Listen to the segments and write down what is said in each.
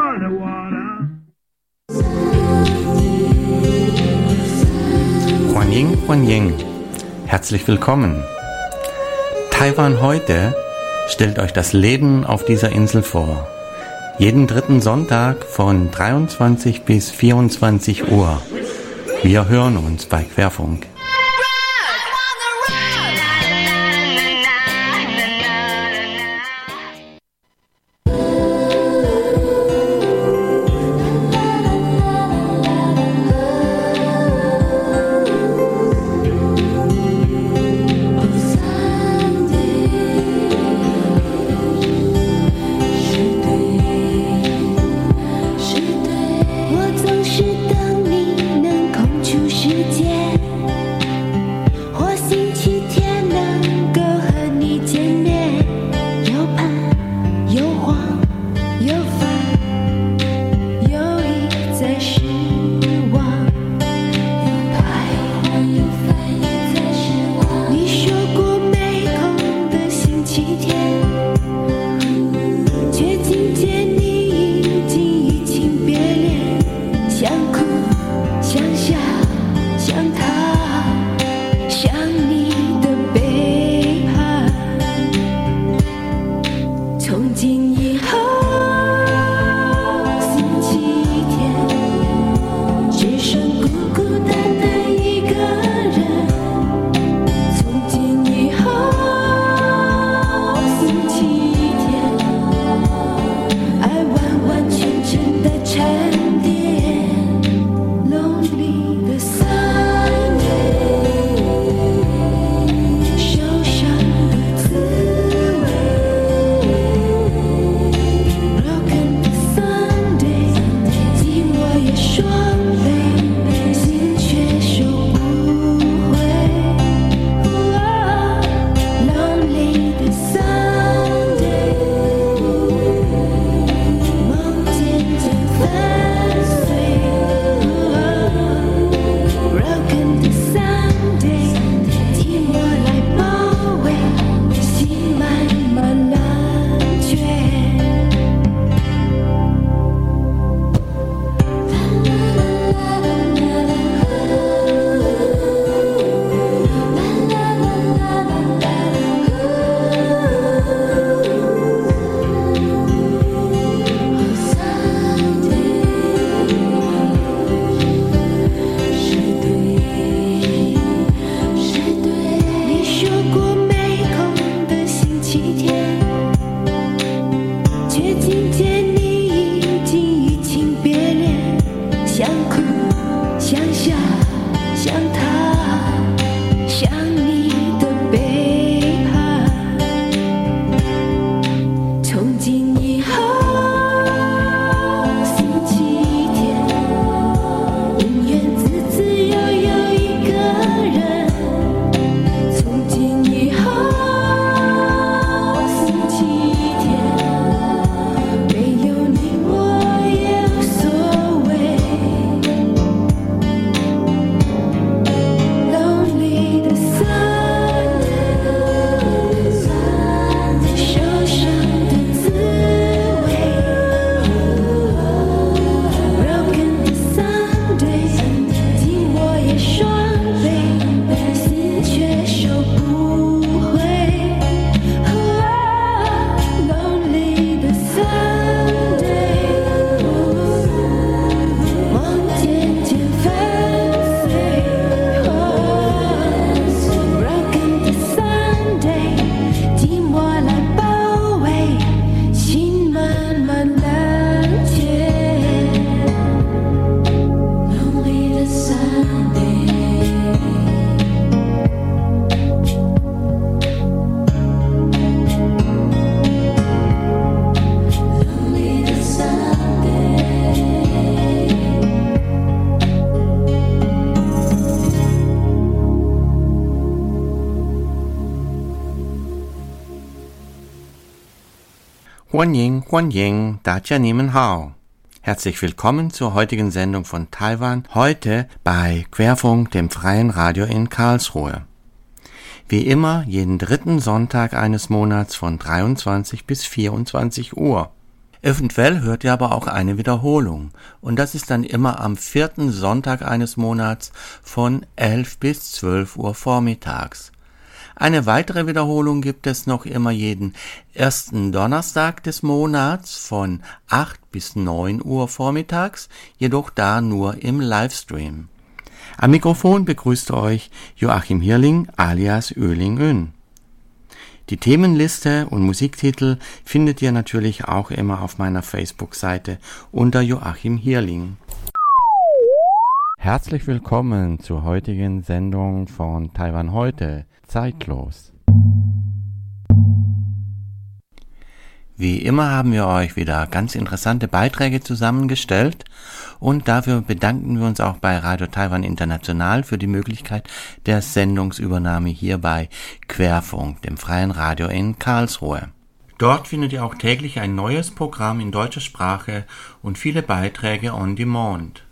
Huan Ying, herzlich willkommen. Taiwan heute stellt euch das Leben auf dieser Insel vor. Jeden dritten Sonntag von 23 bis 24 Uhr. Wir hören uns bei Querfunk. Huan Ying, Dacia Niemen Hao. Herzlich willkommen zur heutigen Sendung von Taiwan, heute bei Querfunk, dem freien Radio in Karlsruhe. Wie immer jeden dritten Sonntag eines Monats von 23 bis 24 Uhr. Eventuell hört ihr aber auch eine Wiederholung und das ist dann immer am 4. Sonntag eines Monats von 11 bis 12 Uhr vormittags. Eine weitere Wiederholung gibt es noch immer jeden ersten Donnerstag des Monats von 8 bis 9 Uhr vormittags, jedoch da nur im Livestream. Am Mikrofon begrüßt euch Joachim Hirling alias Oehling-Ön. Die Themenliste und Musiktitel findet ihr natürlich auch immer auf meiner Facebook-Seite unter Joachim Hirling. Herzlich willkommen zur heutigen Sendung von Taiwan heute, zeitlos. Wie immer haben wir euch wieder ganz interessante Beiträge zusammengestellt und dafür bedanken wir uns auch bei Radio Taiwan International für die Möglichkeit der Sendungsübernahme hier bei Querfunk, dem freien Radio in Karlsruhe. Dort findet ihr auch täglich ein neues Programm in deutscher Sprache und viele Beiträge on demand.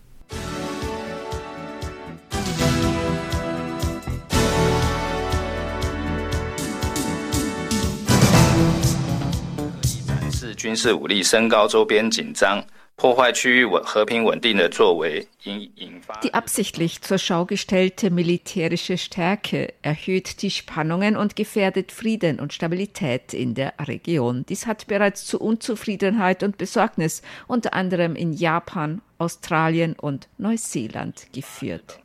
Die absichtlich zur Schau gestellte militärische Stärke erhöht die Spannungen und gefährdet Frieden und Stabilität in der Region. Dies hat bereits zu Unzufriedenheit und Besorgnis unter anderem in Japan, Australien und Neuseeland geführt.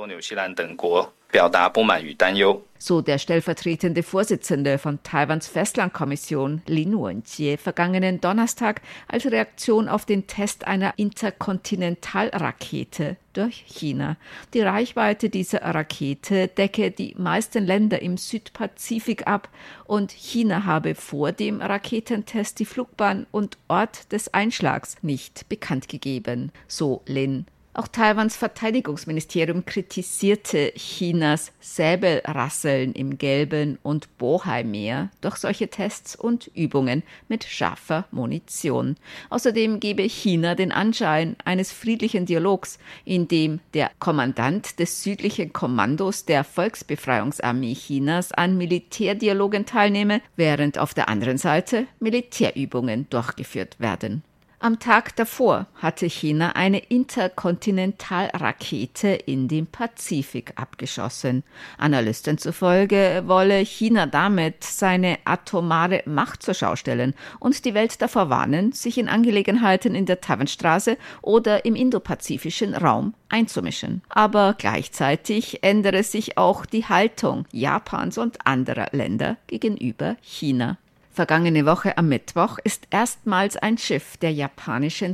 So der stellvertretende Vorsitzende von Taiwans Festlandkommission, Lin Wenjie, vergangenen Donnerstag als Reaktion auf den Test einer Interkontinentalrakete durch China. Die Reichweite dieser Rakete decke die meisten Länder im Südpazifik ab und China habe vor dem Raketentest die Flugbahn und Ort des Einschlags nicht bekannt gegeben, so Lin. Auch Taiwans Verteidigungsministerium kritisierte Chinas Säbelrasseln im Gelben- und Bohai-Meer durch solche Tests und Übungen mit scharfer Munition. Außerdem gebe China den Anschein eines friedlichen Dialogs, in dem der Kommandant des südlichen Kommandos der Volksbefreiungsarmee Chinas an Militärdialogen teilnehme, während auf der anderen Seite Militärübungen durchgeführt werden. Am Tag davor hatte China eine Interkontinentalrakete in den Pazifik abgeschossen. Analysten zufolge wolle China damit seine atomare Macht zur Schau stellen und die Welt davor warnen, sich in Angelegenheiten in der Taiwanstraße oder im indopazifischen Raum einzumischen. Aber gleichzeitig ändere sich auch die Haltung Japans und anderer Länder gegenüber China. Vergangene Woche am Mittwoch ist erstmals ein Schiff der japanischen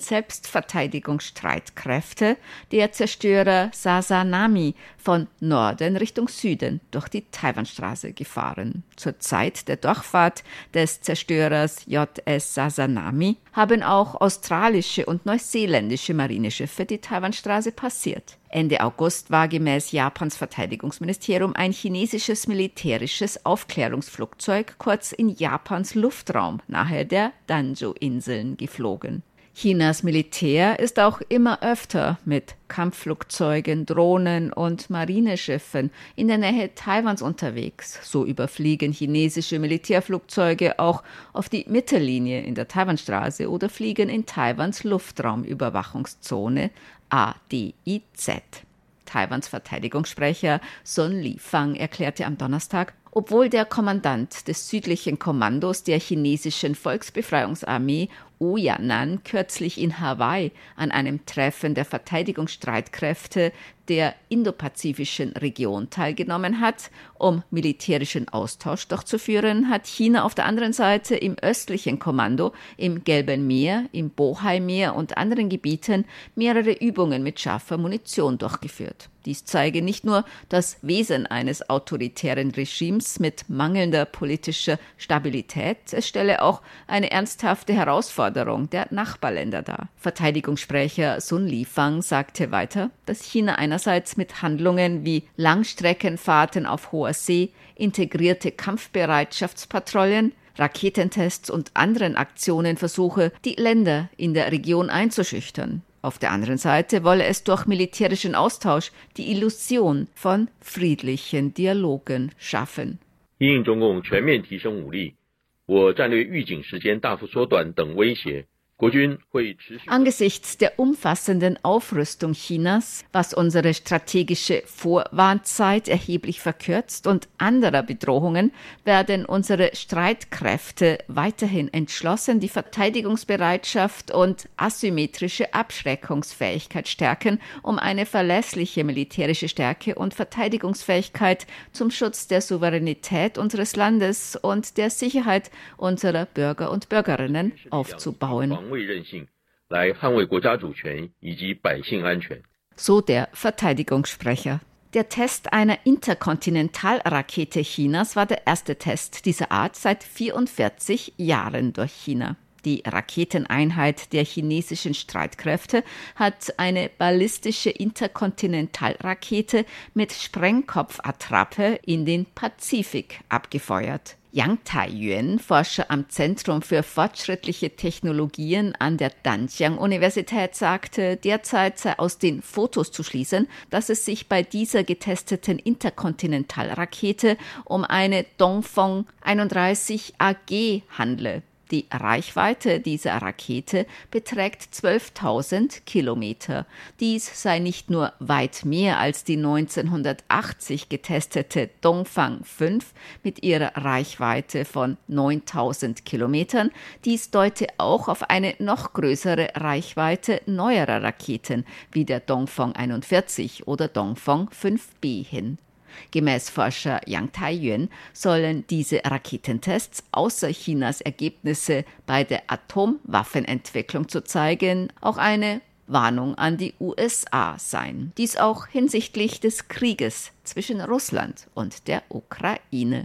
Selbstverteidigungsstreitkräfte, der Zerstörer Sazanami, von Norden Richtung Süden durch die Taiwanstraße gefahren. Zur Zeit der Durchfahrt des Zerstörers JS Sazanami haben auch australische und neuseeländische Marineschiffe die Taiwanstraße passiert. Ende August war gemäß Japans Verteidigungsministerium ein chinesisches militärisches Aufklärungsflugzeug kurz in Japans Luftraum nahe der Danjo-Inseln geflogen. Chinas Militär ist auch immer öfter mit Kampfflugzeugen, Drohnen und Marineschiffen in der Nähe Taiwans unterwegs. So überfliegen chinesische Militärflugzeuge auch auf die Mittellinie in der Taiwanstraße oder fliegen in Taiwans Luftraumüberwachungszone ADIZ. Taiwans Verteidigungssprecher Sun Lifang erklärte am Donnerstag, obwohl der Kommandant des südlichen Kommandos der chinesischen Volksbefreiungsarmee Oyanan kürzlich in Hawaii an einem Treffen der Verteidigungsstreitkräfte der indopazifischen Region teilgenommen hat, um militärischen Austausch durchzuführen, hat China auf der anderen Seite im östlichen Kommando, im Gelben Meer, im Bohai-Meer und anderen Gebieten mehrere Übungen mit scharfer Munition durchgeführt. Dies zeige nicht nur das Wesen eines autoritären Regimes mit mangelnder politischer Stabilität, es stelle auch eine ernsthafte Herausforderung der Nachbarländer dar. Verteidigungssprecher Sun Lifang sagte weiter, dass China einerseits mit Handlungen wie Langstreckenfahrten auf hoher See, integrierte Kampfbereitschaftspatrouillen, Raketentests und anderen Aktionen versuche, die Länder in der Region einzuschüchtern. Auf der anderen Seite wolle es durch militärischen Austausch die Illusion von friedlichen Dialogen schaffen. 因应中共全面提升武力，我战略预警时间大幅缩短等威胁， Angesichts der umfassenden Aufrüstung Chinas, was unsere strategische Vorwarnzeit erheblich verkürzt, und anderer Bedrohungen, werden unsere Streitkräfte weiterhin entschlossen die Verteidigungsbereitschaft und asymmetrische Abschreckungsfähigkeit stärken, um eine verlässliche militärische Stärke und Verteidigungsfähigkeit zum Schutz der Souveränität unseres Landes und der Sicherheit unserer Bürger und Bürgerinnen aufzubauen. So der Verteidigungssprecher. Der Test einer Interkontinentalrakete Chinas war der erste Test dieser Art seit 44 Jahren durch China. Die Raketeneinheit der chinesischen Streitkräfte hat eine ballistische Interkontinentalrakete mit Sprengkopfattrappe in den Pazifik abgefeuert. Yang Taiyuan, Forscher am Zentrum für fortschrittliche Technologien an der Danjiang-Universität, sagte, derzeit sei aus den Fotos zu schließen, dass es sich bei dieser getesteten Interkontinentalrakete um eine Dongfeng 31 AG handle. Die Reichweite dieser Rakete beträgt 12.000 Kilometer. Dies sei nicht nur weit mehr als die 1980 getestete Dongfang 5 mit ihrer Reichweite von 9.000 Kilometern. Dies deute auch auf eine noch größere Reichweite neuerer Raketen wie der Dongfang 41 oder Dongfang 5B hin. Gemäß Forscher Yang Taiyuan sollen diese Raketentests außer Chinas Ergebnisse bei der Atomwaffenentwicklung zu zeigen, auch eine Warnung an die USA sein. Dies auch hinsichtlich des Krieges zwischen Russland und der Ukraine.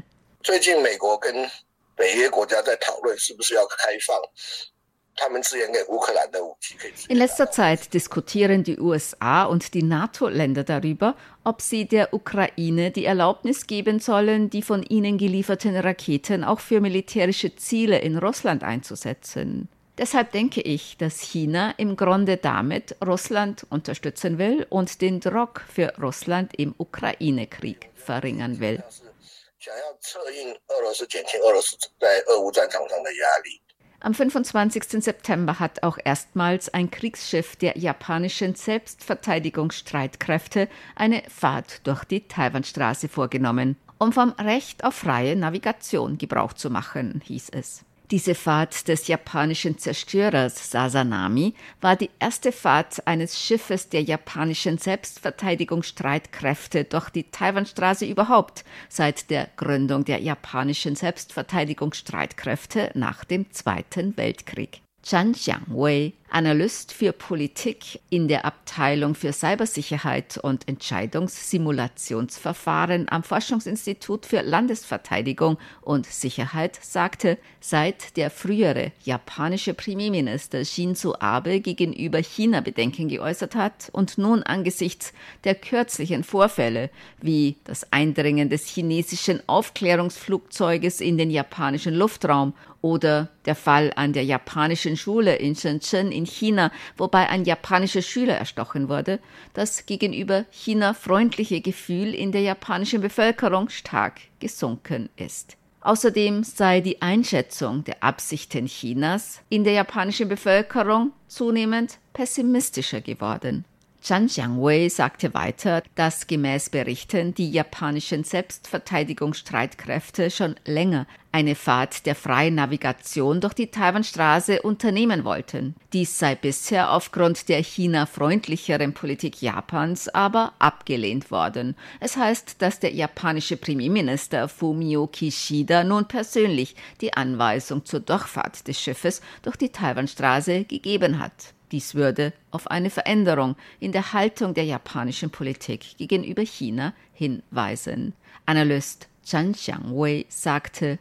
In letzter Zeit diskutieren die USA und die NATO-Länder darüber, ob sie der Ukraine die Erlaubnis geben sollen, die von ihnen gelieferten Raketen auch für militärische Ziele in Russland einzusetzen. Deshalb denke ich, dass China im Grunde damit Russland unterstützen will und den Druck für Russland im Ukraine-Krieg verringern will. Am 25. September hat auch erstmals ein Kriegsschiff der japanischen Selbstverteidigungsstreitkräfte eine Fahrt durch die Taiwanstraße vorgenommen, um vom Recht auf freie Navigation Gebrauch zu machen, hieß es. Diese Fahrt des japanischen Zerstörers Sazanami war die erste Fahrt eines Schiffes der japanischen Selbstverteidigungsstreitkräfte durch die Taiwanstraße überhaupt seit der Gründung der japanischen Selbstverteidigungsstreitkräfte nach dem Zweiten Weltkrieg. Zhang Jiangwei, Analyst für Politik in der Abteilung für Cybersicherheit und Entscheidungssimulationsverfahren am Forschungsinstitut für Landesverteidigung und Sicherheit, sagte, seit der frühere japanische Premierminister Shinzo Abe gegenüber China Bedenken geäußert hat und nun angesichts der kürzlichen Vorfälle wie das Eindringen des chinesischen Aufklärungsflugzeuges in den japanischen Luftraum oder der Fall an der japanischen Schule in Shenzhen in China, wobei ein japanischer Schüler erstochen wurde, das gegenüber China freundliche Gefühl in der japanischen Bevölkerung stark gesunken ist. Außerdem sei die Einschätzung der Absichten Chinas in der japanischen Bevölkerung zunehmend pessimistischer geworden. Zhang Jiangwei sagte weiter, dass gemäß Berichten die japanischen Selbstverteidigungsstreitkräfte schon länger eine Fahrt der freien Navigation durch die Taiwanstraße unternehmen wollten. Dies sei bisher aufgrund der China-freundlicheren Politik Japans aber abgelehnt worden. Es heißt, dass der japanische Premierminister Fumio Kishida nun persönlich die Anweisung zur Durchfahrt des Schiffes durch die Taiwanstraße gegeben hat. Dies würde auf eine Veränderung in der Haltung der japanischen Politik gegenüber China hinweisen. Analyst Zhang Jiangwei sagte,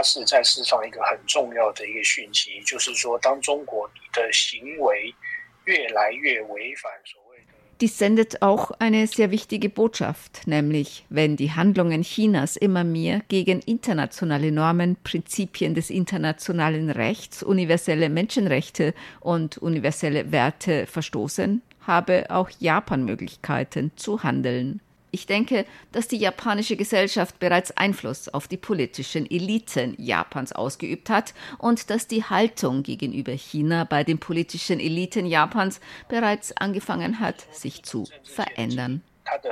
dies sendet auch eine sehr wichtige Botschaft, nämlich wenn die Handlungen Chinas immer mehr gegen internationale Normen, Prinzipien des internationalen Rechts, universelle Menschenrechte und universelle Werte verstoßen, habe auch Japan Möglichkeiten zu handeln. Ich denke, dass die japanische Gesellschaft bereits Einfluss auf die politischen Eliten Japans ausgeübt hat und dass die Haltung gegenüber China bei den politischen Eliten Japans bereits angefangen hat, sich zu verändern.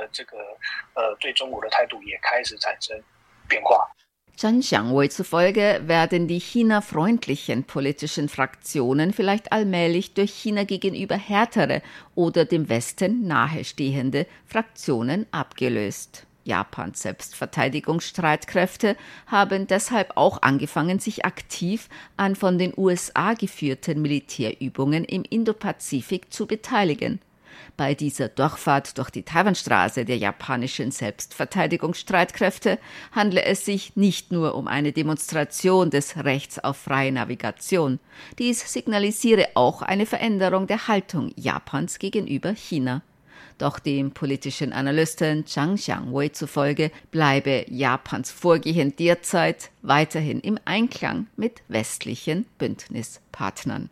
Zhang Xiangwei zufolge werden die China-freundlichen politischen Fraktionen vielleicht allmählich durch China gegenüber härtere oder dem Westen nahestehende Fraktionen abgelöst. Japans Selbstverteidigungsstreitkräfte haben deshalb auch angefangen, sich aktiv an von den USA geführten Militärübungen im Indopazifik zu beteiligen. Bei dieser Durchfahrt durch die Taiwanstraße der japanischen Selbstverteidigungsstreitkräfte handle es sich nicht nur um eine Demonstration des Rechts auf freie Navigation. Dies signalisiere auch eine Veränderung der Haltung Japans gegenüber China. Doch dem politischen Analysten Zhang Xiangwei zufolge bleibe Japans Vorgehen derzeit weiterhin im Einklang mit westlichen Bündnispartnern.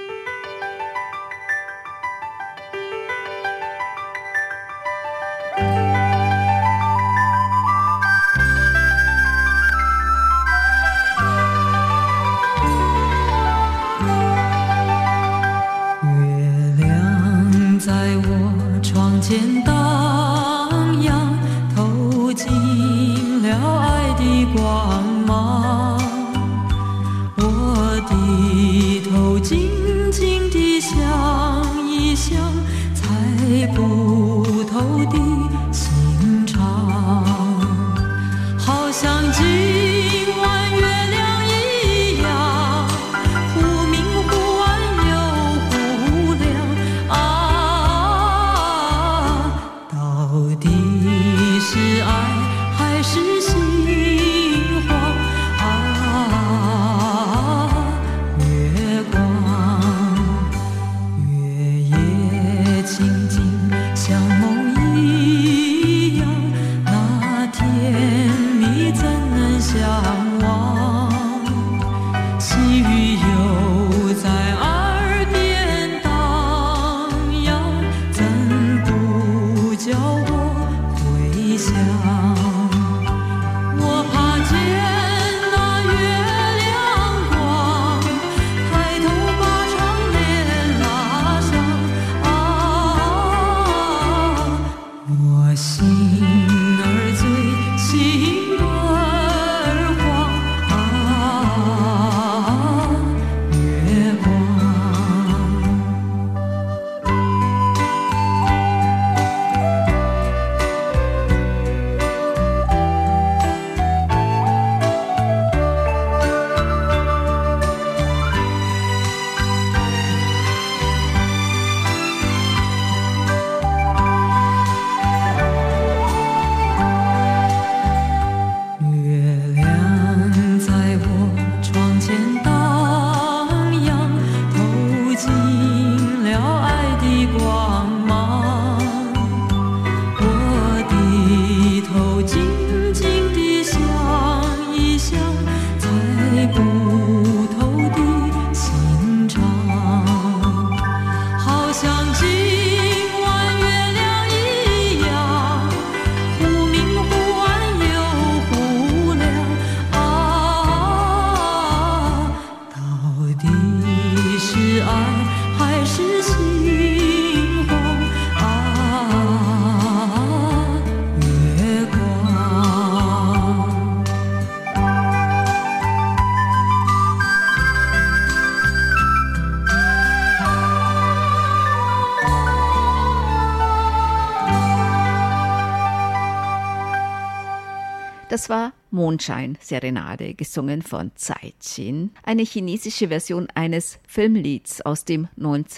Das war Mondschein-Serenade, gesungen von Tsai Chin, eine chinesische Version eines Filmlieds aus dem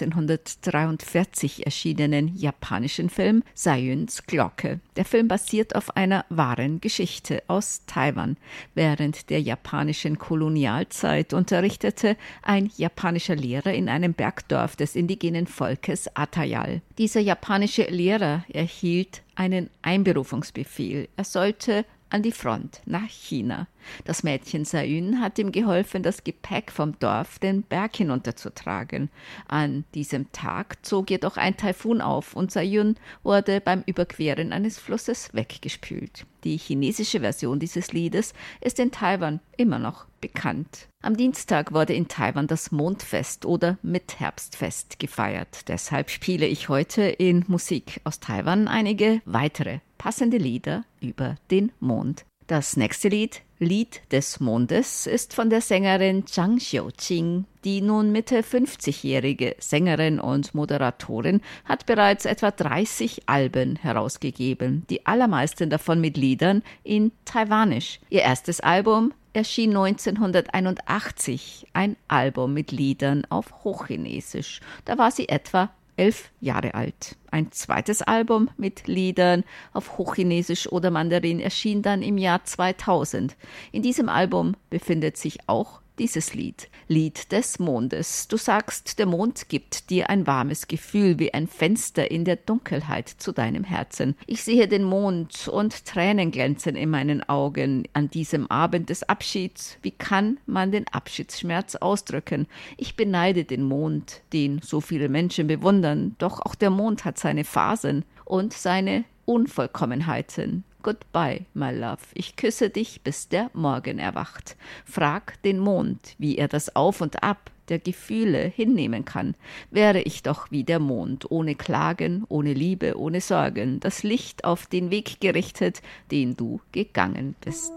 1943 erschienenen japanischen Film Sayuns Glocke. Der Film basiert auf einer wahren Geschichte aus Taiwan. Während der japanischen Kolonialzeit unterrichtete ein japanischer Lehrer in einem Bergdorf des indigenen Volkes Atayal. Dieser japanische Lehrer erhielt einen Einberufungsbefehl. Er sollte an die Front nach China. Das Mädchen Sayun hat ihm geholfen, das Gepäck vom Dorf den Berg hinunterzutragen. An diesem Tag zog jedoch ein Taifun auf und Sayun wurde beim Überqueren eines Flusses weggespült. Die chinesische Version dieses Liedes ist in Taiwan immer noch bekannt. Am Dienstag wurde in Taiwan das Mondfest oder Mitherbstfest gefeiert. Deshalb spiele ich heute in Musik aus Taiwan einige weitere passende Lieder über den Mond. Das nächste Lied, Lied des Mondes, ist von der Sängerin Zhang Xiuqing. Die nun Mitte 50-jährige Sängerin und Moderatorin hat bereits etwa 30 Alben herausgegeben, die allermeisten davon mit Liedern in Taiwanisch. Ihr erstes Album erschien 1981, ein Album mit Liedern auf Hochchinesisch. Da war sie etwa 11 Jahre alt. Ein zweites Album mit Liedern auf Hochchinesisch oder Mandarin erschien dann im Jahr 2000. In diesem Album befindet sich auch dieses Lied, Lied des Mondes. Du sagst, der Mond gibt dir ein warmes Gefühl wie ein Fenster in der Dunkelheit zu deinem Herzen. Ich sehe den Mond und Tränen glänzen in meinen Augen an diesem Abend des Abschieds. Wie kann man den Abschiedsschmerz ausdrücken? Ich beneide den Mond, den so viele Menschen bewundern, doch auch der Mond hat seine Phasen und seine Unvollkommenheiten. Goodbye, my love. Ich küsse dich, bis der Morgen erwacht. Frag den Mond, wie er das Auf und Ab der Gefühle hinnehmen kann. Wäre ich doch wie der Mond, ohne Klagen, ohne Liebe, ohne Sorgen, das Licht auf den Weg gerichtet, den du gegangen bist.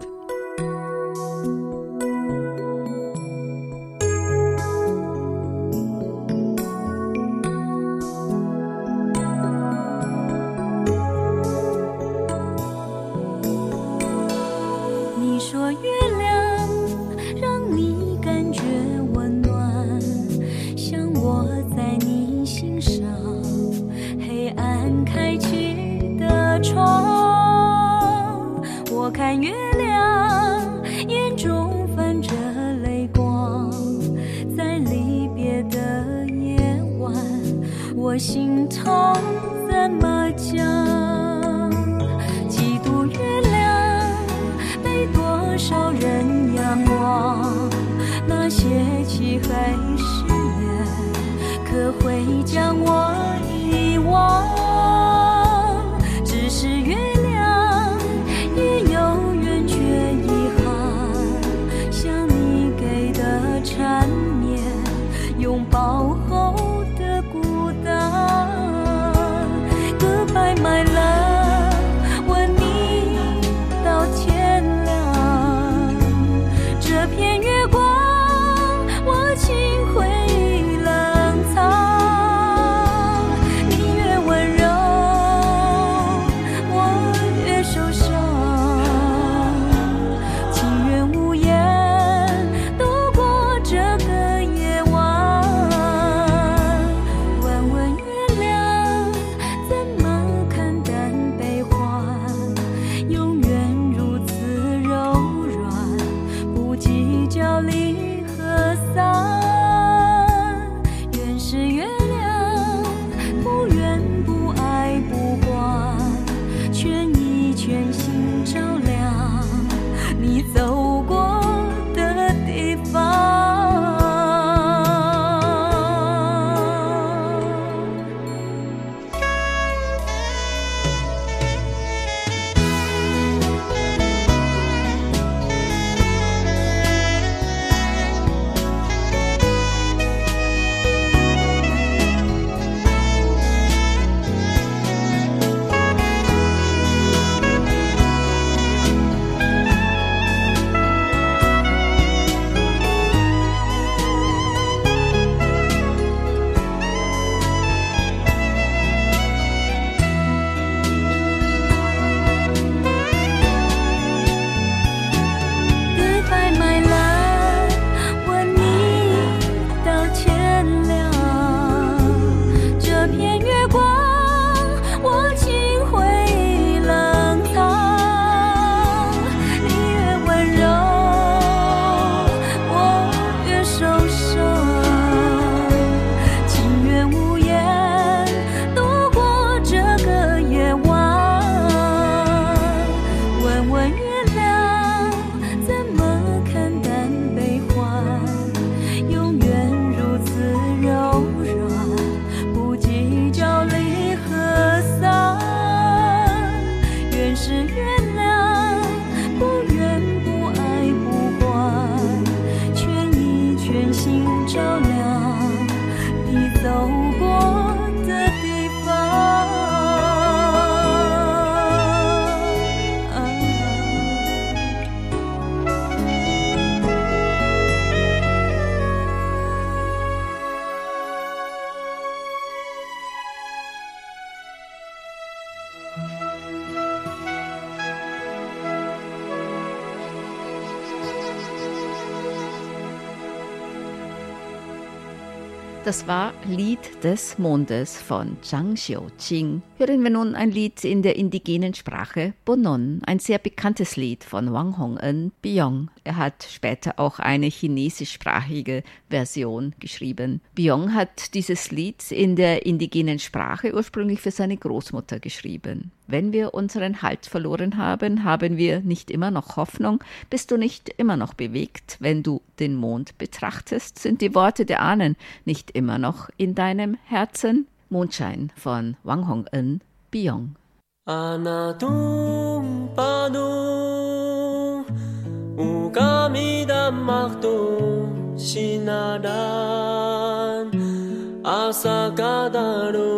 Das war Lied des Mondes von Zhang Xiuqing. Hören wir nun ein Lied in der indigenen Sprache Bonon, ein sehr bekanntes Lied von Wang Hong'en, Biyong. Er hat später auch eine chinesischsprachige Version geschrieben. Biyong hat dieses Lied in der indigenen Sprache ursprünglich für seine Großmutter geschrieben. Wenn wir unseren Halt verloren haben, haben wir nicht immer noch Hoffnung? Bist du nicht immer noch bewegt, wenn du den Mond betrachtest? Sind die Worte der Ahnen nicht immer noch in deinem Herzen? Mondschein von Wang Hong'en, Biyong. Anadung Padung Ugami Damaktung Sinadan Asakadaru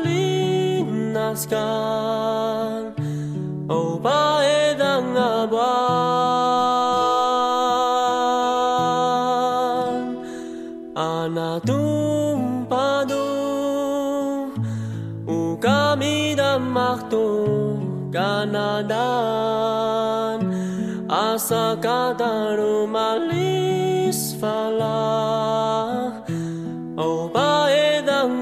Malinaskan Obaedang Abuan Anadung Padung Ugami Damaktung Kanadan Asakadaru Malisfalah Obaedang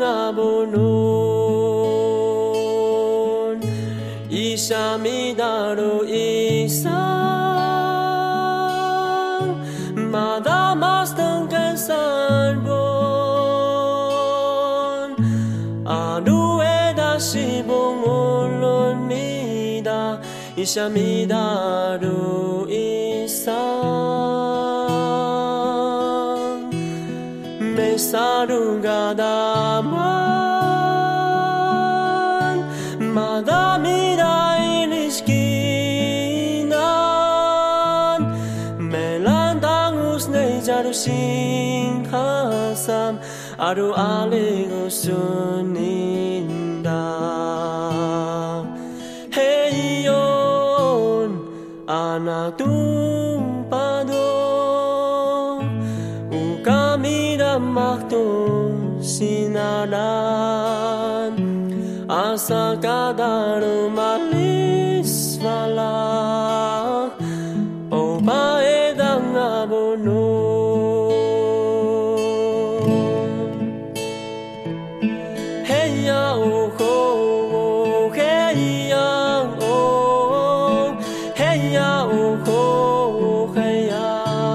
Abunun Ishamidaru Isang Madamas Tengkan Sarbon Adueda Shibung Ulun Mida Ishamidaru Isang Mesarugadaman Madamida Iliskinan Melandangus Nejarusin Hasam Aru Aligusuninda Heyon Anatung Padong Ukamida Maktung Sinadan Asakadaru Malisfalah Obaedang Abunun Heya Oko Heya O Heya Oko Heya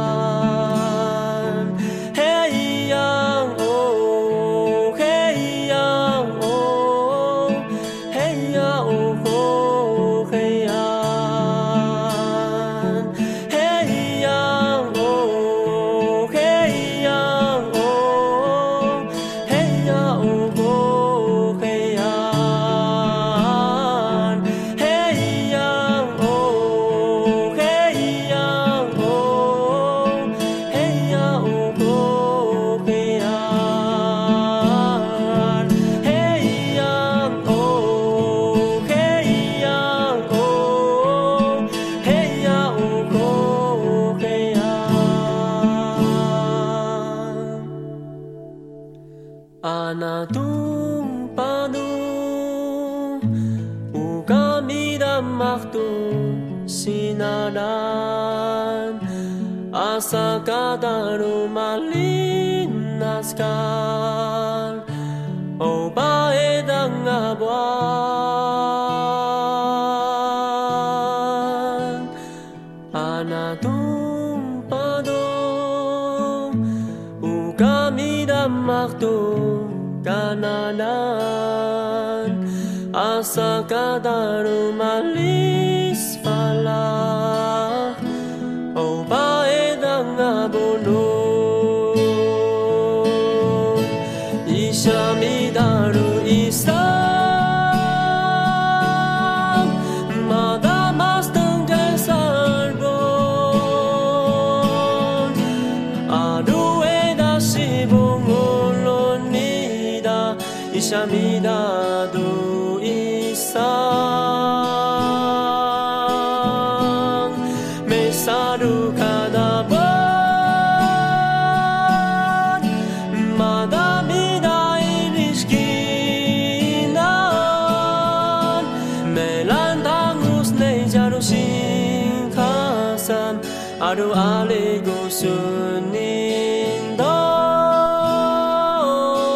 Anadung Padung Ukamida Maktung Sinadan Asakadaru Malinaskan Obaedang Abuan Anadung Padung Ukamida Maktung Kananan Asakadaru Malisfalah Obaedang Abunun Ishamidaru Isang Madamas Tengkai Sarbon Adueda Shibung Ulun Nida Ishamidadu Isang Mesaru Kadaban Madamida Iliskinan Melantangus Nejarusin Kasam Aru Aligusunin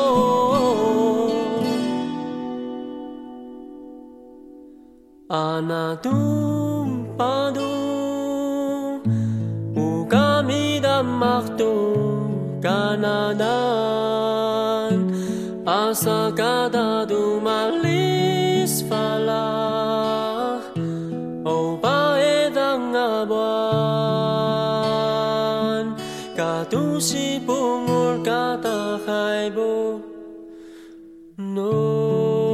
Anadum padum Ugamidam maktu kanadan Asagada dumalis falah O paedang abuan Katusi pungul kata khaibu No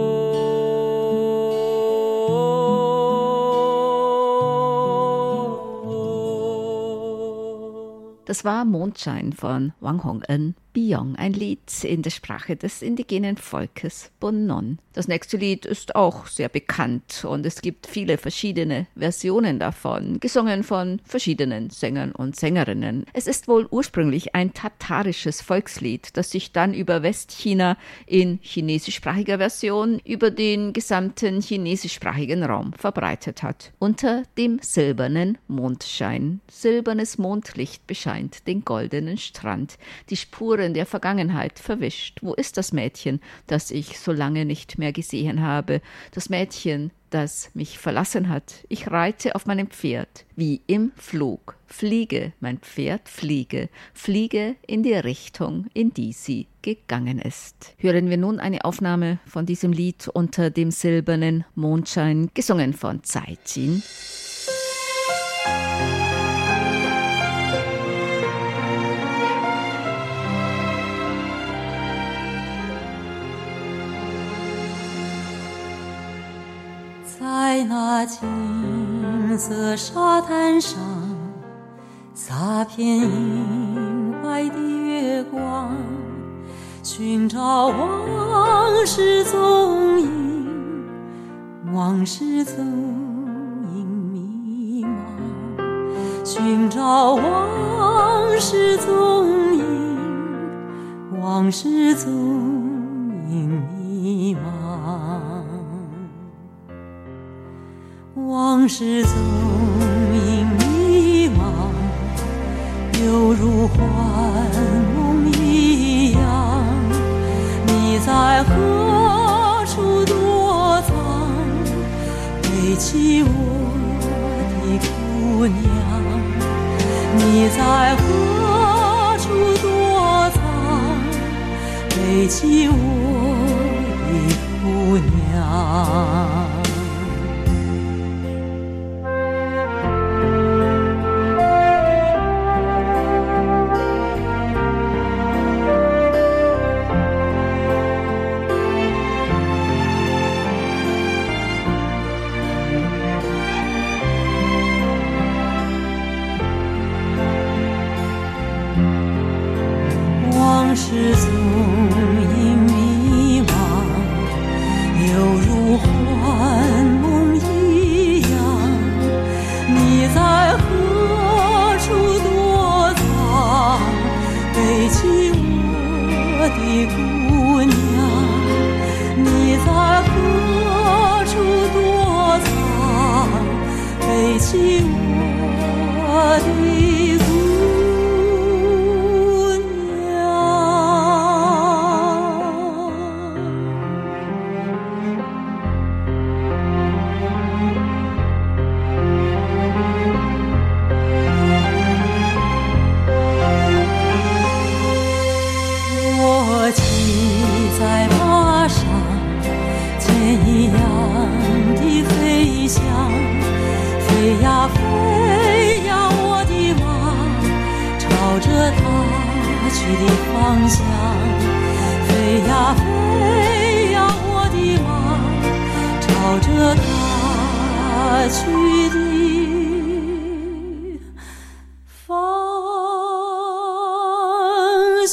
Das war Mondschein von Wang Hong-en Biyong, ein Lied in der Sprache des indigenen Volkes Bunnon. Das nächste Lied ist auch sehr bekannt und es gibt viele verschiedene Versionen davon, gesungen von verschiedenen Sängern und Sängerinnen. Es ist wohl ursprünglich ein tatarisches Volkslied, das sich dann über Westchina in chinesischsprachiger Version über den gesamten chinesischsprachigen Raum verbreitet hat. Unter dem silbernen Mondschein. Silbernes Mondlicht bescheint den goldenen Strand. Die Spuren der Vergangenheit verwischt. Wo ist das Mädchen, das ich so lange nicht mehr gesehen habe? Das Mädchen, das mich verlassen hat. Ich reite auf meinem Pferd, wie im Flug. Fliege, mein Pferd, fliege. Fliege in die Richtung, in die sie gegangen ist. Hören wir nun eine Aufnahme von diesem Lied unter dem silbernen Mondschein, gesungen von Tsai Jin. 在那金色沙滩上，洒遍银白的月光，寻找往事踪影，往事踪影迷茫，寻找往事踪影，往事踪影迷茫。往事踪影迷茫，犹如幻梦一样。你在何处躲藏？背起我的姑娘。你在何处躲藏？背起我的姑娘。往事踪影迷茫，犹如幻梦一样。你在何处躲藏？背起我的姑娘。你在何处躲藏？背起我的姑娘。在马上，箭一样的飞翔，飞呀飞呀，我的马，朝着它去的方向。飞呀飞呀，我的马，朝着它去的方向。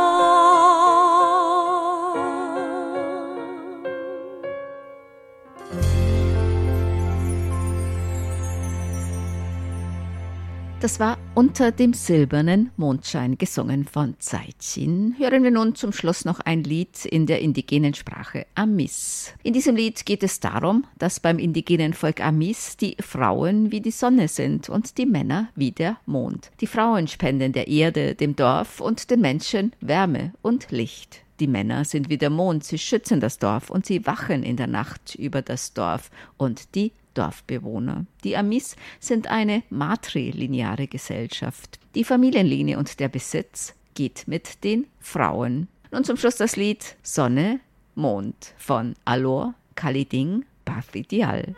Das war Unter dem silbernen Mondschein, gesungen von Tsai Jin. Hören wir nun zum Schluss noch ein Lied in der indigenen Sprache Amis. In diesem Lied geht es darum, dass beim indigenen Volk Amis die Frauen wie die Sonne sind und die Männer wie der Mond. Die Frauen spenden der Erde, dem Dorf und den Menschen Wärme und Licht. Die Männer sind wie der Mond, sie schützen das Dorf und sie wachen in der Nacht über das Dorf und die Dorfbewohner. Die Amis sind eine matrilineare Gesellschaft. Die Familienlinie und der Besitz geht mit den Frauen. Nun zum Schluss das Lied Sonne, Mond von Alor Kaliding Pathidial.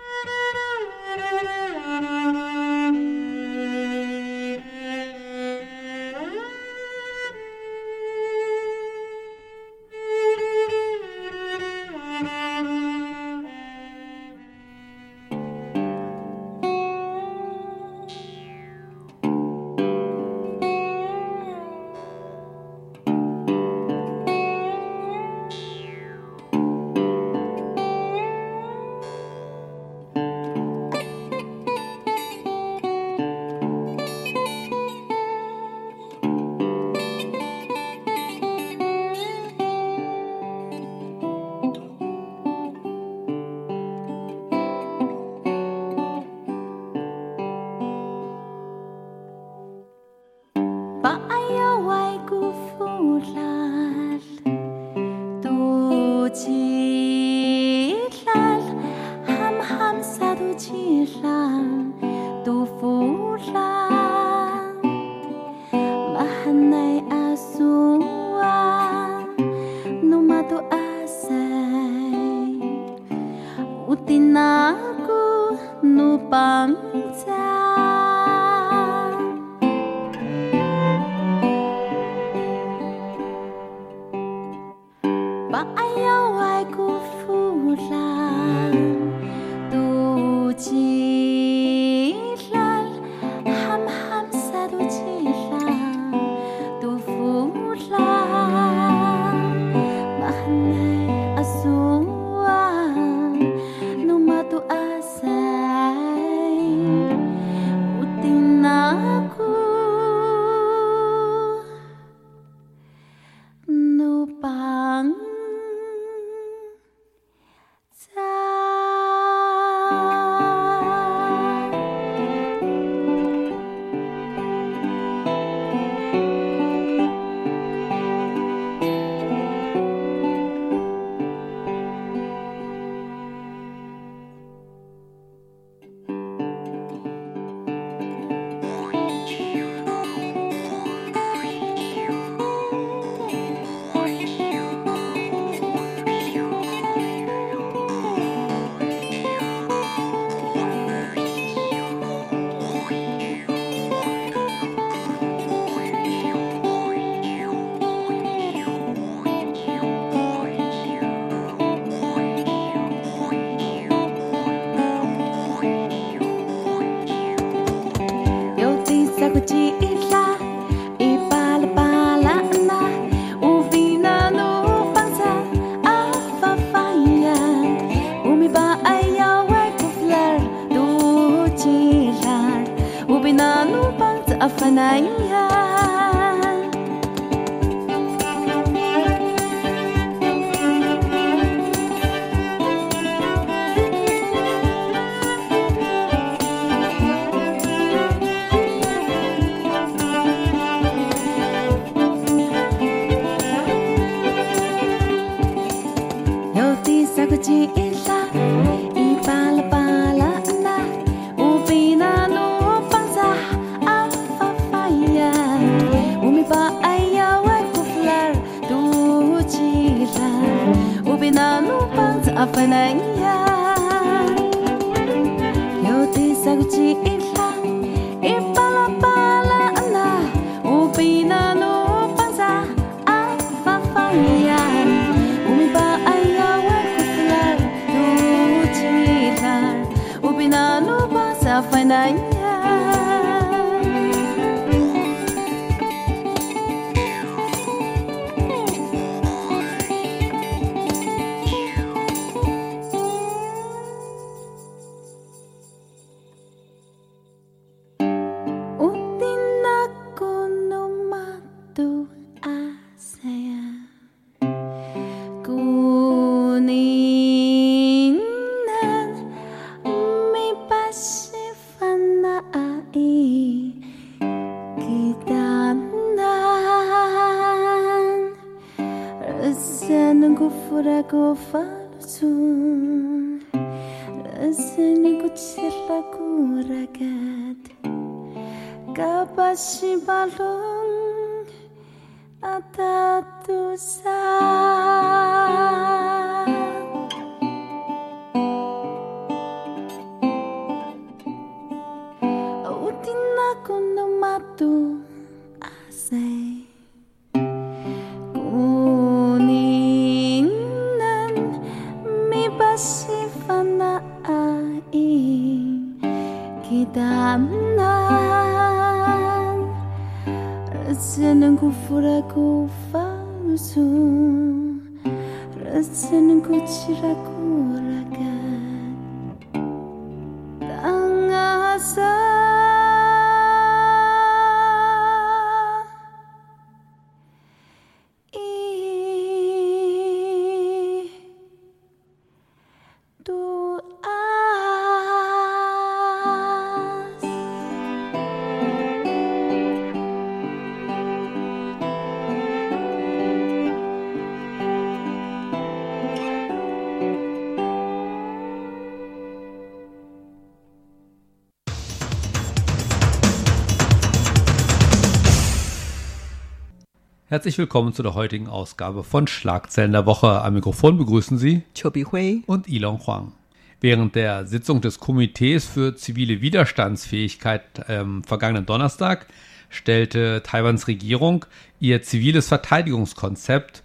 Herzlich willkommen zu der heutigen Ausgabe von Schlagzeilen der Woche. Am Mikrofon begrüßen Sie Chobi Hui und Ilon Huang. Während der Sitzung des Komitees für zivile Widerstandsfähigkeit vergangenen Donnerstag stellte Taiwans Regierung ihr ziviles Verteidigungskonzept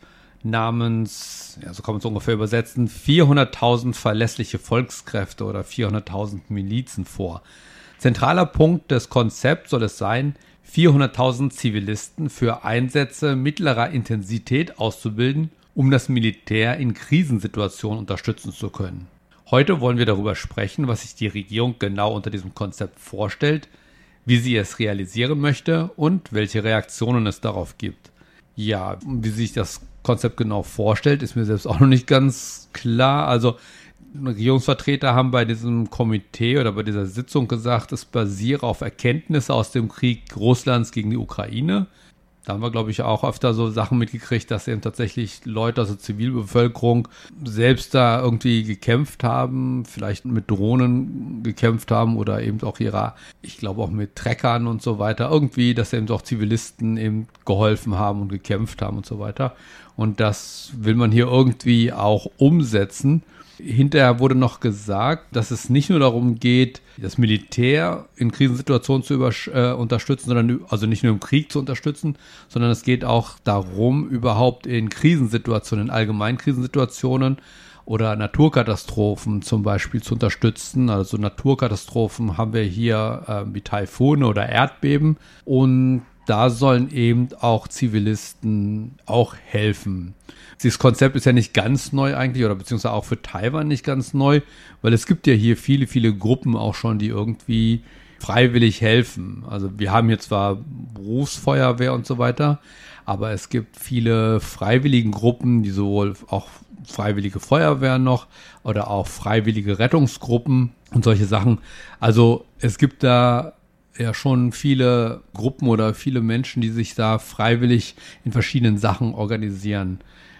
namens, so kann man es ungefähr übersetzen, 400.000 verlässliche Volkskräfte oder 400.000 Milizen vor. Zentraler Punkt des Konzepts soll es sein, 400.000 Zivilisten für Einsätze mittlerer Intensität auszubilden, um das Militär in Krisensituationen unterstützen zu können. Heute wollen wir darüber sprechen, was sich die Regierung genau unter diesem Konzept vorstellt, wie sie es realisieren möchte und welche Reaktionen es darauf gibt. Ja, wie sich das Konzept genau vorstellt, ist mir selbst auch noch nicht ganz klar. Also Regierungsvertreter haben bei diesem Komitee oder bei dieser Sitzung gesagt, es basiere auf Erkenntnisse aus dem Krieg Russlands gegen die Ukraine. Da haben wir, glaube ich, auch öfter so Sachen mitgekriegt, dass eben tatsächlich Leute aus der Zivilbevölkerung selbst da irgendwie gekämpft haben, vielleicht mit Drohnen gekämpft haben oder eben auch ich glaube auch mit Treckern und so weiter. Irgendwie, dass eben auch Zivilisten eben geholfen haben und gekämpft haben und so weiter. Und das will man hier irgendwie auch umsetzen. Hinterher wurde noch gesagt, dass es nicht nur darum geht, das Militär in Krisensituationen zu unterstützen, sondern also nicht nur im Krieg zu unterstützen, sondern es geht auch darum, überhaupt in Krisensituationen, in allgemeinen Krisensituationen oder Naturkatastrophen zum Beispiel zu unterstützen. Also Naturkatastrophen haben wir hier wie Taifune oder Erdbeben und da sollen eben auch Zivilisten auch helfen. Dieses Konzept ist ja nicht ganz neu eigentlich oder beziehungsweise auch für Taiwan nicht ganz neu, weil es gibt ja hier viele, viele Gruppen auch schon, die irgendwie freiwillig helfen. Also wir haben hier zwar Berufsfeuerwehr und so weiter, aber es gibt viele freiwilligen Gruppen, die sowohl auch freiwillige Feuerwehr noch oder auch freiwillige Rettungsgruppen und solche Sachen. Also es gibt da ja schon viele Gruppen oder viele Menschen, die sich da freiwillig in verschiedenen Sachen organisieren.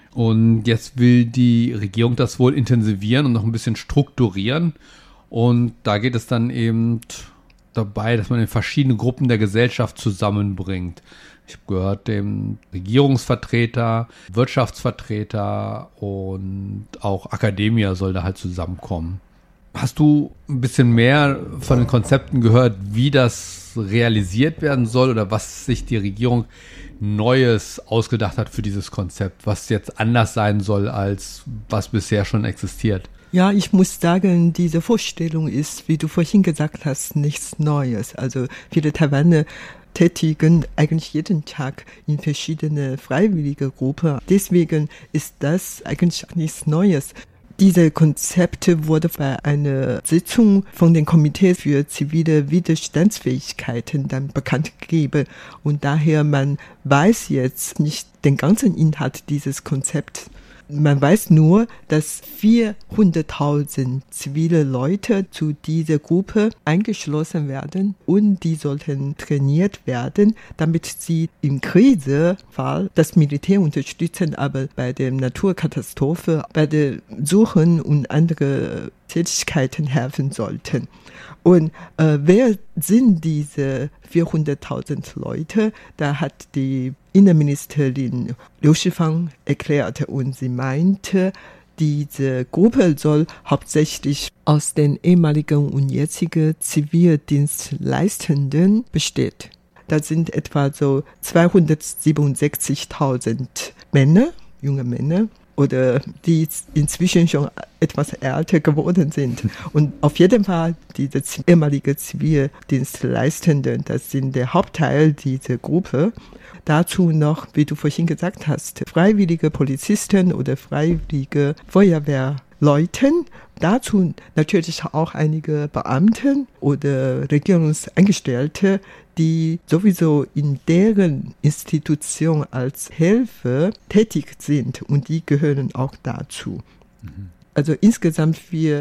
Und jetzt will die Regierung das wohl intensivieren und noch ein bisschen strukturieren. Und da geht es dann eben dabei, dass man in verschiedene Gruppen der Gesellschaft zusammenbringt. Ich habe gehört, dem Regierungsvertreter, Wirtschaftsvertreter und auch Akademiker soll da halt zusammenkommen. Hast du ein bisschen mehr von den Konzepten gehört, wie das realisiert werden soll oder was sich die Regierung Neues ausgedacht hat für dieses Konzept, was jetzt anders sein soll, als was bisher schon existiert? Ja, ich muss sagen, diese Vorstellung ist, wie du vorhin gesagt hast, nichts Neues. Also viele Taiwaner tätigen eigentlich jeden Tag in verschiedene freiwillige Gruppen. Deswegen ist das eigentlich nichts Neues. Diese Konzepte wurde bei einer Sitzung von dem Komitee für zivile Widerstandsfähigkeiten dann bekannt gegeben. Und daher, man weiß jetzt nicht den ganzen Inhalt dieses Konzepts. Man weiß nur, dass 400.000 zivile Leute zu dieser Gruppe eingeschlossen werden und die sollten trainiert werden, damit sie im Krisefall das Militär unterstützen, aber bei der Naturkatastrophe, bei der Suchen und andere Tätigkeiten helfen sollten. Und wer sind diese 400.000 Leute? Da hat die Innenministerin Liu Shifang erklärt und sie meinte, diese Gruppe soll hauptsächlich aus den ehemaligen und jetzigen Zivildienstleistenden bestehen. Das sind etwa so 267.000 Männer, junge Männer, oder die inzwischen schon etwas älter geworden sind. Und auf jeden Fall diese ehemalige Zivildienstleistenden, das sind der Hauptteil dieser Gruppe. Dazu noch, wie du vorhin gesagt hast, freiwillige Polizisten oder freiwillige Feuerwehrleute. Dazu natürlich auch einige Beamten oder Regierungsangestellte, die sowieso in deren Institution als Helfer tätig sind und die gehören auch dazu. Also insgesamt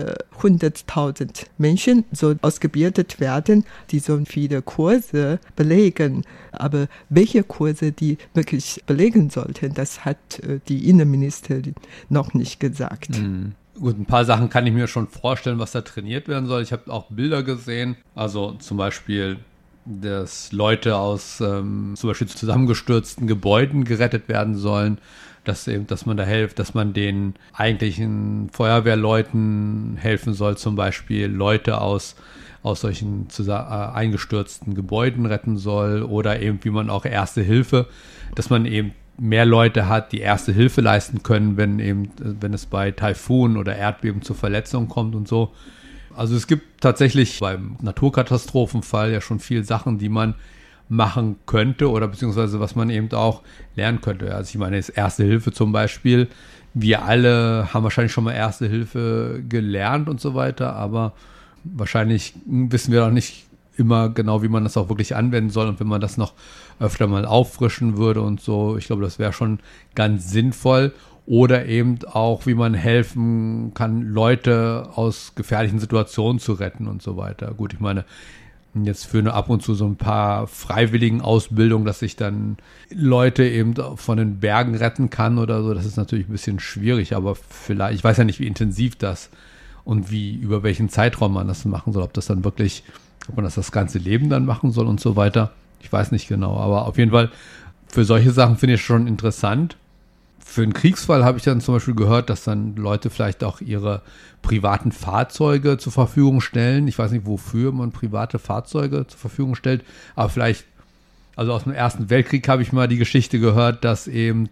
400.000 Menschen sollen ausgebildet werden, die sollen viele Kurse belegen. Aber welche Kurse die wirklich belegen sollten, das hat die Innenministerin noch nicht gesagt. Gut, ein paar Sachen kann ich mir schon vorstellen, was da trainiert werden soll. Ich habe auch Bilder gesehen, also zum Beispiel, dass Leute aus zum Beispiel zusammengestürzten Gebäuden gerettet werden sollen, dass man da hilft, dass man den eigentlichen Feuerwehrleuten helfen soll, zum Beispiel Leute aus solchen eingestürzten Gebäuden retten soll, oder eben wie man auch Erste Hilfe, dass man eben mehr Leute hat, die Erste Hilfe leisten können, wenn es bei Taifun oder Erdbeben zu Verletzungen kommt und so. Also es gibt tatsächlich beim Naturkatastrophenfall ja schon viel Sachen, die man machen könnte oder beziehungsweise was man eben auch lernen könnte. Also ich meine, jetzt Erste Hilfe zum Beispiel. Wir alle haben wahrscheinlich schon mal Erste Hilfe gelernt und so weiter, aber wahrscheinlich wissen wir auch nicht immer genau, wie man das auch wirklich anwenden soll, und wenn man das noch öfter mal auffrischen würde und so, ich glaube, das wäre schon ganz sinnvoll. Oder eben auch, wie man helfen kann, Leute aus gefährlichen Situationen zu retten und so weiter. Gut, ich meine, jetzt für ab und zu so ein paar freiwilligen Ausbildungen, dass ich dann Leute eben von den Bergen retten kann oder so, das ist natürlich ein bisschen schwierig, aber vielleicht, ich weiß ja nicht, wie intensiv das und über welchen Zeitraum man das machen soll, ob man das ganze Leben dann machen soll und so weiter. Ich weiß nicht genau, aber auf jeden Fall, für solche Sachen finde ich schon interessant. Für einen Kriegsfall habe ich dann zum Beispiel gehört, dass dann Leute vielleicht auch ihre privaten Fahrzeuge zur Verfügung stellen. Ich weiß nicht, wofür man private Fahrzeuge zur Verfügung stellt, aber vielleicht, also aus dem Ersten Weltkrieg habe ich mal die Geschichte gehört, dass eben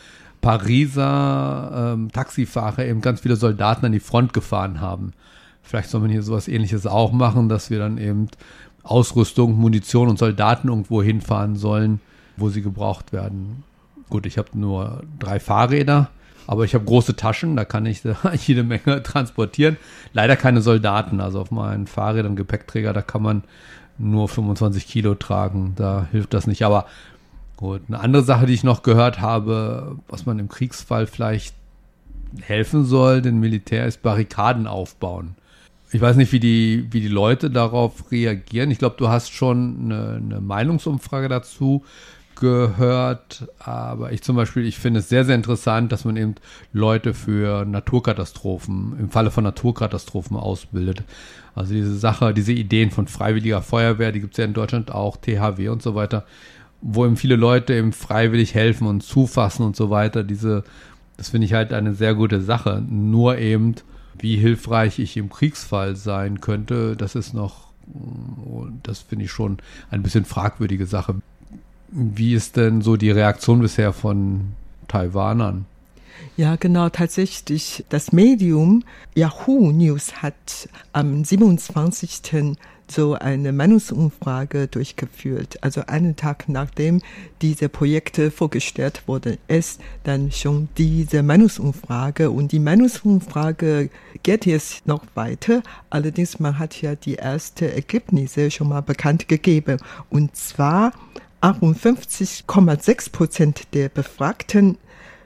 Pariser Taxifahrer eben ganz viele Soldaten an die Front gefahren haben. Vielleicht soll man hier sowas Ähnliches auch machen, dass wir dann eben Ausrüstung, Munition und Soldaten irgendwo hinfahren sollen, wo sie gebraucht werden. Gut, ich habe nur 3 Fahrräder, aber ich habe große Taschen, da kann ich jede Menge transportieren. Leider keine Soldaten, also auf meinen Fahrrädern, Gepäckträger, da kann man nur 25 Kilo tragen, da hilft das nicht. Aber gut, eine andere Sache, die ich noch gehört habe, was man im Kriegsfall vielleicht helfen soll, dem Militär, ist Barrikaden aufbauen. Ich weiß nicht, wie die Leute darauf reagieren. Ich glaube, du hast schon eine Meinungsumfrage dazu gehört, aber ich finde es sehr, sehr interessant, dass man eben Leute für Naturkatastrophen, im Falle von Naturkatastrophen ausbildet. Also diese Ideen von freiwilliger Feuerwehr, die gibt es ja in Deutschland auch, THW und so weiter, wo eben viele Leute eben freiwillig helfen und zufassen und so weiter. Das finde ich halt eine sehr gute Sache. Nur eben, wie hilfreich ich im Kriegsfall sein könnte, das finde ich schon ein bisschen fragwürdige Sache. Wie ist denn so die Reaktion bisher von Taiwanern? Ja, genau, tatsächlich. Das Medium Yahoo News hat am 27. so eine Meinungsumfrage durchgeführt. Also einen Tag nachdem diese Projekte vorgestellt wurden, ist dann schon diese Meinungsumfrage. Und die Meinungsumfrage geht jetzt noch weiter. Allerdings, man hat ja die ersten Ergebnisse schon mal bekannt gegeben. Und zwar 58,6% der Befragten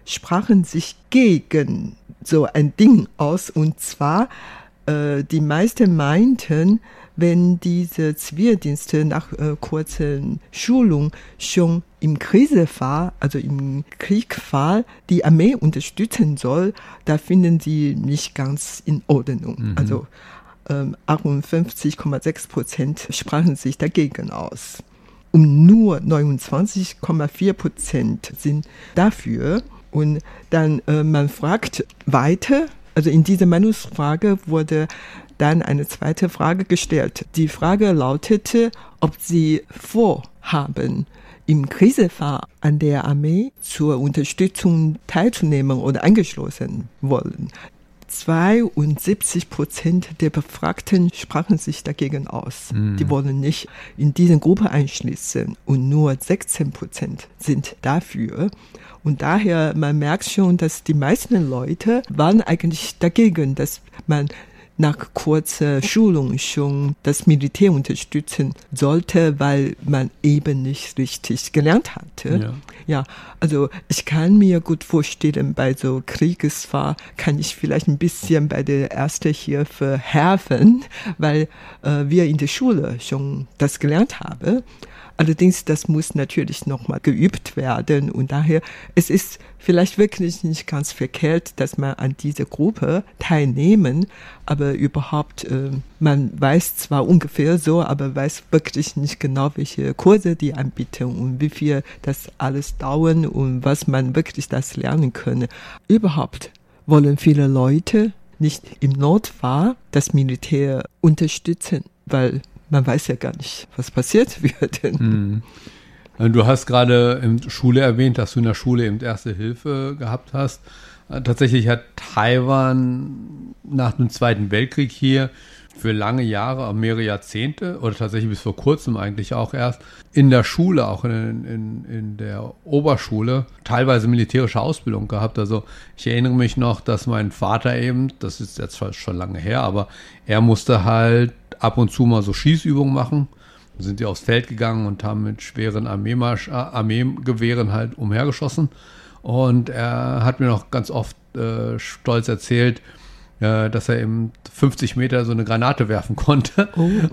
sprachen sich gegen so ein Ding aus. Und zwar, die meisten meinten, wenn diese Zivildienste nach kurzen Schulung schon im Krisefall, also im Kriegfall, die Armee unterstützen soll, da finden sie nicht ganz in Ordnung. Also 58,6% sprachen sich dagegen aus. Und nur 29,4% sind dafür. Und dann man fragt weiter, also in dieser Meinungsfrage wurde dann eine zweite Frage gestellt. Die Frage lautete, ob sie vorhaben, im Krisefall an der Armee zur Unterstützung teilzunehmen oder angeschlossen wollen. 72% der Befragten sprachen sich dagegen aus. Die wollen nicht in diese Gruppe einschließen und nur 16% sind dafür. Und daher, man merkt schon, dass die meisten Leute waren eigentlich dagegen, dass man nach kurzer Schulung schon das Militär unterstützen sollte, weil man eben nicht richtig gelernt hatte. Ja, also ich kann mir gut vorstellen, bei so Kriegsfall kann ich vielleicht ein bisschen bei der Erste Hilfe helfen, weil wir in der Schule schon das gelernt haben. Allerdings, das muss natürlich nochmal geübt werden und daher, es ist vielleicht wirklich nicht ganz verkehrt, dass man an dieser Gruppe teilnehmen, aber überhaupt, man weiß zwar ungefähr so, aber weiß wirklich nicht genau, welche Kurse die anbieten und wie viel das alles dauern und was man wirklich das lernen könne. Überhaupt wollen viele Leute nicht im Notfall das Militär unterstützen, weil man weiß ja gar nicht, was passiert wird. Du hast gerade in der Schule erwähnt, dass du in der Schule eben Erste Hilfe gehabt hast. Tatsächlich hat Taiwan nach dem Zweiten Weltkrieg hier für lange Jahre, mehrere Jahrzehnte oder tatsächlich bis vor kurzem eigentlich auch erst in der Schule, auch in der Oberschule, teilweise militärische Ausbildung gehabt. Also ich erinnere mich noch, dass mein Vater eben, das ist jetzt schon lange her, aber er musste halt ab und zu mal so Schießübungen machen. Da sind die aufs Feld gegangen und haben mit schweren Armeegewehren halt umhergeschossen. Und er hat mir noch ganz oft stolz erzählt, dass er eben 50 Meter so eine Granate werfen konnte.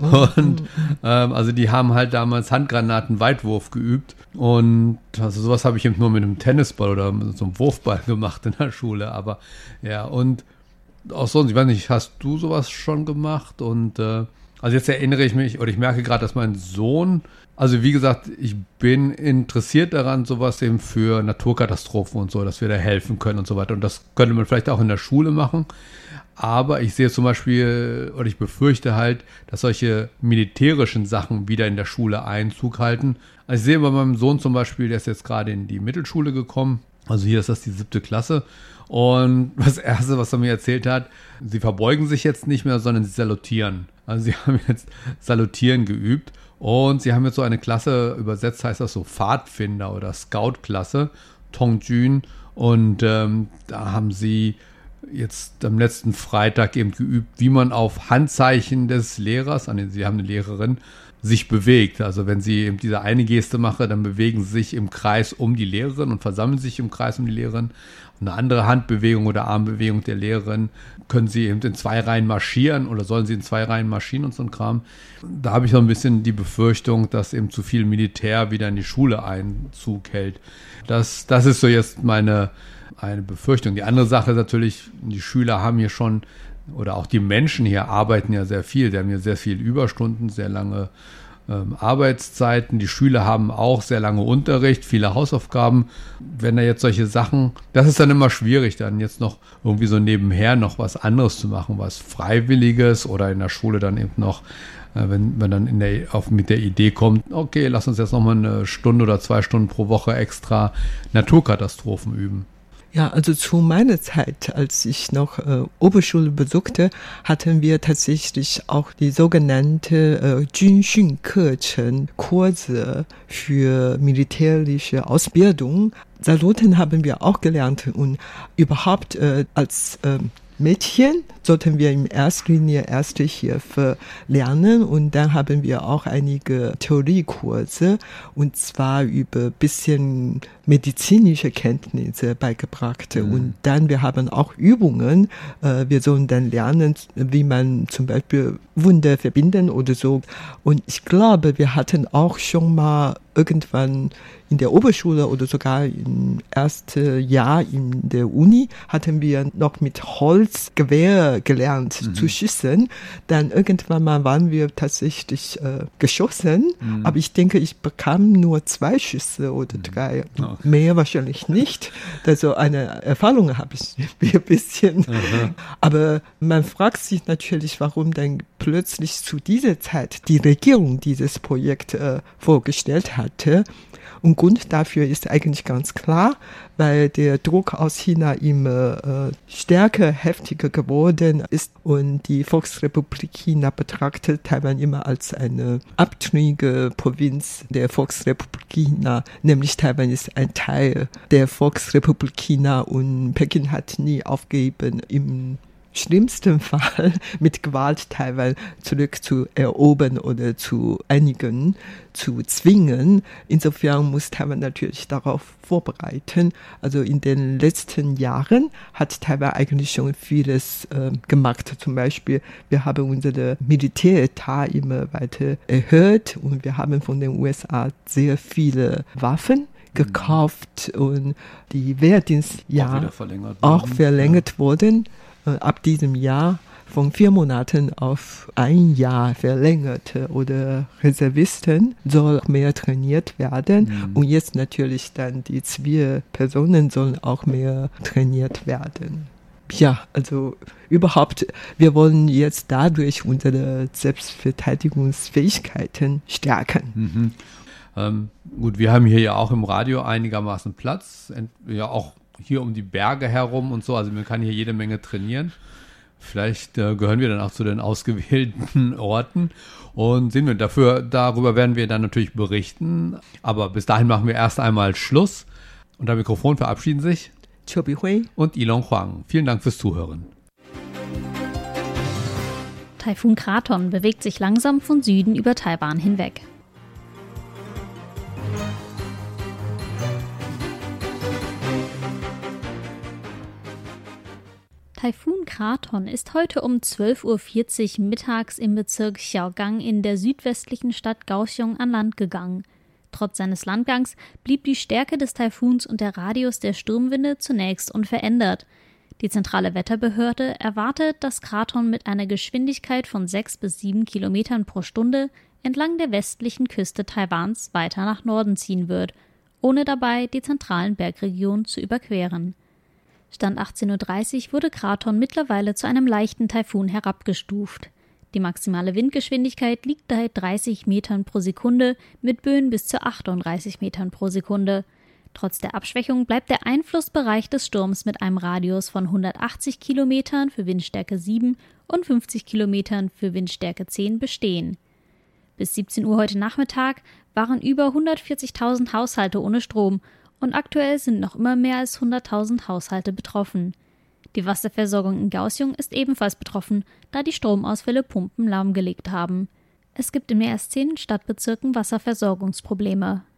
Also die haben halt damals Handgranaten-Weitwurf geübt. Und also sowas habe ich eben nur mit einem Tennisball oder mit so einem Wurfball gemacht in der Schule. Aber ja, und auch sonst, ich weiß nicht, hast du sowas schon gemacht? Und also jetzt erinnere ich mich, oder ich merke gerade, dass mein Sohn, also wie gesagt, ich bin interessiert daran, sowas eben für Naturkatastrophen und so, dass wir da helfen können und so weiter. Und das könnte man vielleicht auch in der Schule machen. Aber ich sehe zum Beispiel, oder ich befürchte halt, dass solche militärischen Sachen wieder in der Schule Einzug halten. Also ich sehe bei meinem Sohn zum Beispiel, der ist jetzt gerade in die Mittelschule gekommen. Also hier ist das die 7. Klasse. Und das Erste, was er mir erzählt hat, sie verbeugen sich jetzt nicht mehr, sondern sie salutieren. Also sie haben jetzt Salutieren geübt. Und sie haben jetzt so eine Klasse, übersetzt heißt das so Pfadfinder oder Scout-Klasse, Tongjun. Und da haben sie jetzt am letzten Freitag eben geübt, wie man auf Handzeichen des Lehrers, sie haben eine Lehrerin, sich bewegt. Also wenn sie eben diese eine Geste mache, dann bewegen sie sich im Kreis um die Lehrerin und versammeln sich im Kreis um die Lehrerin. Und eine andere Handbewegung oder Armbewegung der Lehrerin können sie eben in 2 Reihen marschieren oder sollen sie in 2 Reihen marschieren und so ein Kram. Da habe ich so ein bisschen die Befürchtung, dass eben zu viel Militär wieder in die Schule Einzug hält. Das ist so jetzt eine Befürchtung. Die andere Sache ist natürlich, die Schüler haben hier schon, oder auch die Menschen hier arbeiten ja sehr viel. Sie haben hier sehr viel Überstunden, sehr lange Arbeitszeiten. Die Schüler haben auch sehr lange Unterricht, viele Hausaufgaben. Wenn da jetzt solche Sachen, das ist dann immer schwierig, dann jetzt noch irgendwie so nebenher noch was anderes zu machen, was Freiwilliges oder in der Schule dann eben noch, wenn man dann mit der Idee kommt, okay, lass uns jetzt nochmal 1 Stunde oder 2 Stunden pro Woche extra Naturkatastrophen üben. Ja, also zu meiner Zeit, als ich noch Oberschule besuchte, hatten wir tatsächlich auch die sogenannte Junxun-Kurse für militärische Ausbildung. Saluten haben wir auch gelernt und überhaupt als Mädchen sollten wir in erster Linie Erste Hilfe lernen und dann haben wir auch einige Theoriekurse und zwar über bisschen medizinische Kenntnisse beigebracht und dann wir haben auch Übungen. Wir sollen dann lernen, wie man zum Beispiel Wunde verbinden oder so. Und ich glaube, wir hatten auch schon mal irgendwann in der Oberschule oder sogar im ersten Jahr in der Uni hatten wir noch mit Holzgewehr gelernt zu schießen. Dann irgendwann mal waren wir tatsächlich geschossen, aber ich denke, ich bekam nur 2 Schüsse oder 3. Okay. Mehr wahrscheinlich nicht. Also eine Erfahrung habe ich ein bisschen. Aber man fragt sich natürlich, warum dann plötzlich zu dieser Zeit die Regierung dieses Projekt vorgestellt hatte. Und Grund dafür ist eigentlich ganz klar, weil der Druck aus China immer stärker, heftiger geworden ist und die Volksrepublik China betrachtet Taiwan immer als eine abtrünnige Provinz der Volksrepublik China, nämlich Taiwan ist ein Teil der Volksrepublik China und Peking hat nie aufgegeben, im schlimmsten Fall mit Gewalt Taiwan zurückzuerobern oder zu einigen, zu zwingen. Insofern muss Taiwan natürlich darauf vorbereiten. Also in den letzten Jahren hat Taiwan eigentlich schon vieles gemacht. Zum Beispiel, wir haben unsere Militäretat immer weiter erhöht und wir haben von den USA sehr viele Waffen gekauft und die Wehrdienstjahr auch verlängert wurden. Ab diesem Jahr von 4 Monaten auf 1 Jahr verlängerte oder Reservisten soll mehr trainiert werden. Und jetzt natürlich dann die Zivilpersonen sollen auch mehr trainiert werden. Ja, also überhaupt, wir wollen jetzt dadurch unsere Selbstverteidigungsfähigkeiten stärken. Gut, wir haben hier ja auch im Radio einigermaßen Platz, ja auch hier um die Berge herum und so, also man kann hier jede Menge trainieren. Vielleicht gehören wir dann auch zu den ausgewählten Orten und sehen wir darüber werden wir dann natürlich berichten, aber bis dahin machen wir erst einmal Schluss. Unter Mikrofon verabschieden sich Chiu Bihui und Yilong Huang. Vielen Dank fürs Zuhören. Taifun Krathon bewegt sich langsam von Süden über Taiwan hinweg. Taifun Krathon ist heute um 12:40 Uhr mittags im Bezirk Xiaogang in der südwestlichen Stadt Kaohsiung an Land gegangen. Trotz seines Landgangs blieb die Stärke des Taifuns und der Radius der Sturmwinde zunächst unverändert. Die zentrale Wetterbehörde erwartet, dass Krathon mit einer Geschwindigkeit von 6 bis 7 Kilometern pro Stunde entlang der westlichen Küste Taiwans weiter nach Norden ziehen wird, ohne dabei die zentralen Bergregionen zu überqueren. Stand 18:30 Uhr wurde Krathon mittlerweile zu einem leichten Taifun herabgestuft. Die maximale Windgeschwindigkeit liegt bei 30 Metern pro Sekunde mit Böen bis zu 38 Metern pro Sekunde. Trotz der Abschwächung bleibt der Einflussbereich des Sturms mit einem Radius von 180 Kilometern für Windstärke 7 und 50 Kilometern für Windstärke 10 bestehen. Bis 17 Uhr heute Nachmittag waren über 140.000 Haushalte ohne Strom und aktuell sind noch immer mehr als 100.000 Haushalte betroffen. Die Wasserversorgung in Kaohsiung ist ebenfalls betroffen, da die Stromausfälle Pumpen lahmgelegt haben. Es gibt in mehr als 10 Stadtbezirken Wasserversorgungsprobleme.